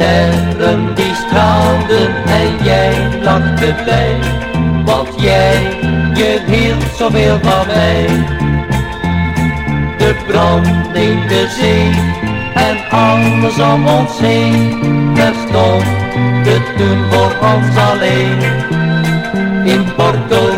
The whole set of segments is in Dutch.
sterren die straalden en jij lachte blij, want je hield zoveel van mij. De branding, de zee en alles om ons heen, daar stond het toen voor ons alleen. In Puerto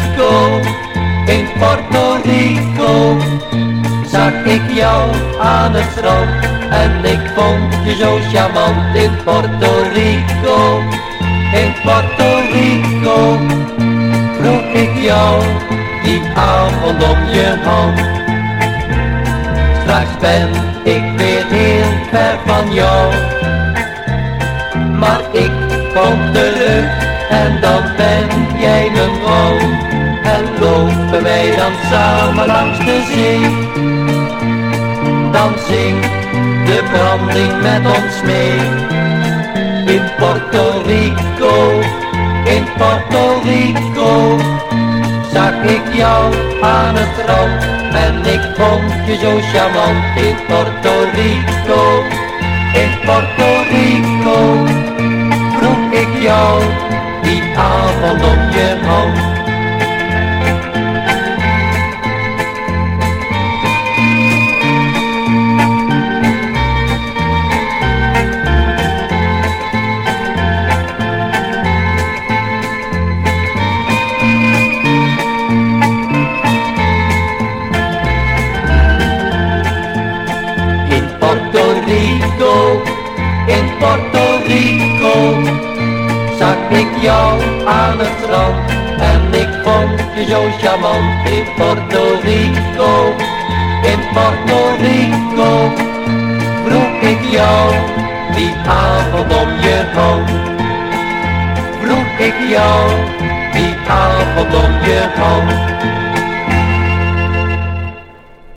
Rico, zag ik jou aan het strand en ik vond je zo charmant. In Puerto Rico, vroeg ik jou die avond om je hand. Straks ben ik weer heel ver van jou, maar ik kom terug en dan ben jij mijn vrouw. En lopen wij dan samen langs de zee, dan zingt de branding met ons mee. In Puerto Rico, zag ik jou aan het strand en ik vond je zo charmant. In Puerto Rico, vroeg ik jou die avond om je hand. In Puerto Rico, zag ik jou aan het strand en ik vond je zo charmant. In Puerto Rico, vroeg ik jou die avond om je hand. Vroeg ik jou